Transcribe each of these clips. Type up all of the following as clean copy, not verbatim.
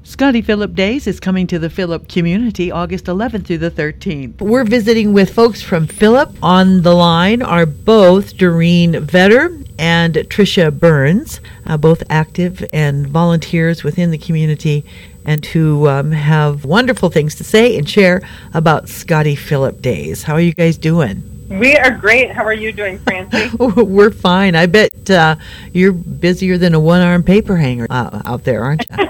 Scottie Phillip Days is coming to the Phillip community August 11th through the 13th. We're visiting with folks from Phillip. On the line are both Doreen Vetter and Tricia Burns, both active and volunteers within the community and who have wonderful things to say and share about Scottie Phillip Days. How are you guys doing? We are great. How are you doing, Francie? We're fine. I bet you're busier than a one-arm paper hanger out there, aren't you?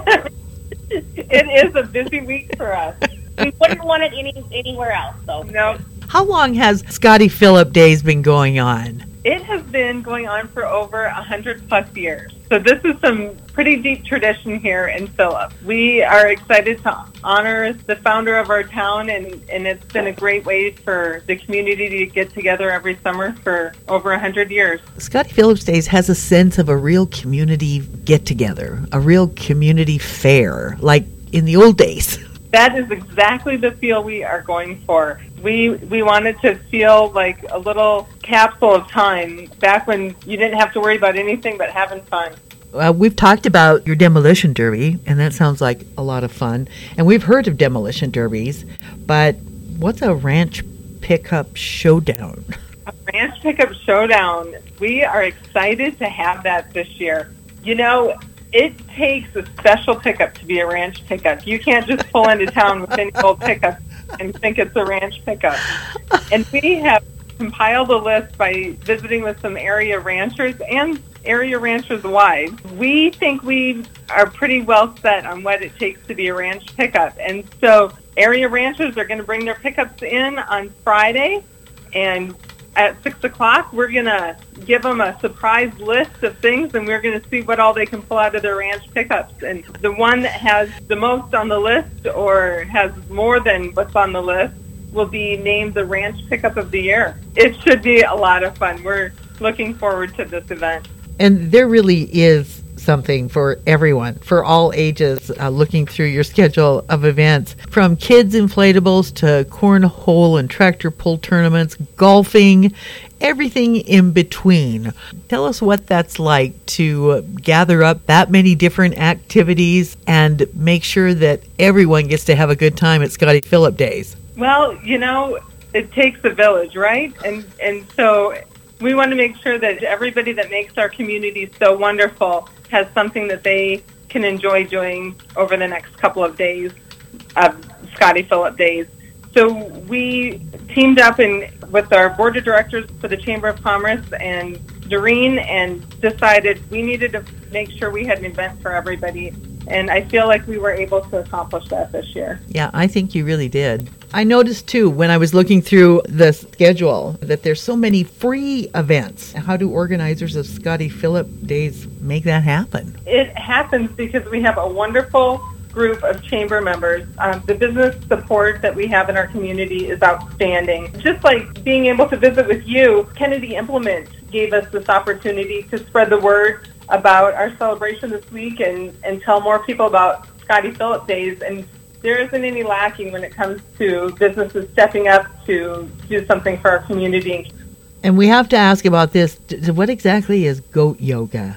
It is a busy week for us. We wouldn't want it anywhere else, though. No. How long has Scottie Phillip Days been going on? It has been going on for over 100+ years. So this is some pretty deep tradition here in Phillip. We are excited to honor the founder of our town, and it's been a great way for the community to get together every summer for over 100 years. Scottie Phillip Days has a sense of a real community get-together, a real community fair, like in the old days. That is exactly the feel we are going for. We wanted to feel like a little capsule of time back when you didn't have to worry about anything but having fun. We've talked about your demolition derby, and that sounds like a lot of fun. And we've heard of demolition derbies, but what's a ranch pickup showdown? A ranch pickup showdown. We are excited to have that this year. You know, it takes a special pickup to be a ranch pickup. You can't just pull into town with any old pickup and think it's a ranch pickup. And we have compiled a list by visiting with some area ranchers and area ranchers wide. We think we are pretty well set on what it takes to be a ranch pickup. And so area ranchers are going to bring their pickups in on Friday, and at 6 o'clock, we're going to give them a surprise list of things, and we're going to see what all they can pull out of their ranch pickups. And the one that has the most on the list or has more than what's on the list will be named the ranch pickup of the year. It should be a lot of fun. We're looking forward to this event. And there really is something for everyone, for all ages, looking through your schedule of events, from kids inflatables to cornhole and tractor pull tournaments, golfing, everything in between. Tell us what that's like to gather up that many different activities and make sure that everyone gets to have a good time at Scottie Phillip Days. Well, you know, it takes a village, right? And so we want to make sure that everybody that makes our community so wonderful has something that they can enjoy doing over the next couple of days of Scottie Phillip Days. So we teamed up with our board of directors for the Chamber of Commerce and Doreen and decided we needed to make sure we had an event for everybody. And I feel like we were able to accomplish that this year. Yeah, I think you really did. I noticed, too, when I was looking through the schedule, that there's so many free events. How do organizers of Scottie Phillip Days make that happen? It happens because we have a wonderful group of chamber members. The business support that we have in our community is outstanding. Just like being able to visit with you, Kennedy Implement gave us this opportunity to spread the word about our celebration this week and tell more people about Scottie Phillip Days. And there isn't any lacking when it comes to businesses stepping up to do something for our community. And we have to ask about this. What exactly is goat yoga?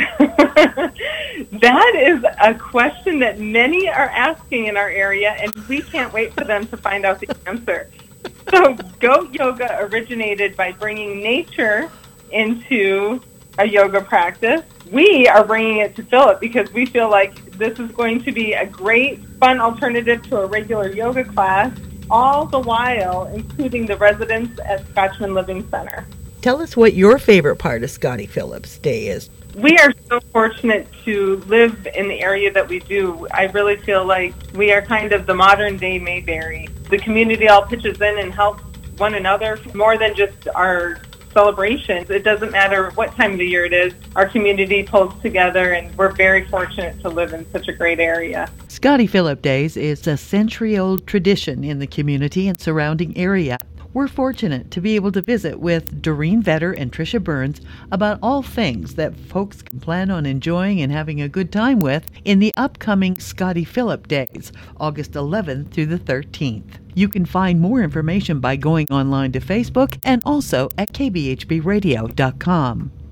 That is a question that many are asking in our area, and we can't wait for them to find out the answer. So goat yoga originated by bringing nature into a yoga practice. We are bringing it to Phillip because we feel like this is going to be a great, fun alternative to a regular yoga class, all the while including the residents at Scotchman Living Center. Tell us what your favorite part of Scottie Phillip's Day is. We are so fortunate to live in the area that we do. I really feel like we are kind of the modern-day Mayberry. The community all pitches in and helps one another more than just our celebrations. It doesn't matter what time of the year it is. Our community pulls together, and we're very fortunate to live in such a great area. Scottie Phillip Days is a century-old tradition in the community and surrounding area. We're fortunate to be able to visit with Doreen Vetter and Tricia Burns about all things that folks can plan on enjoying and having a good time with in the upcoming Scottie Phillip Days, August 11th through the 13th. You can find more information by going online to Facebook and also at kbhbradio.com.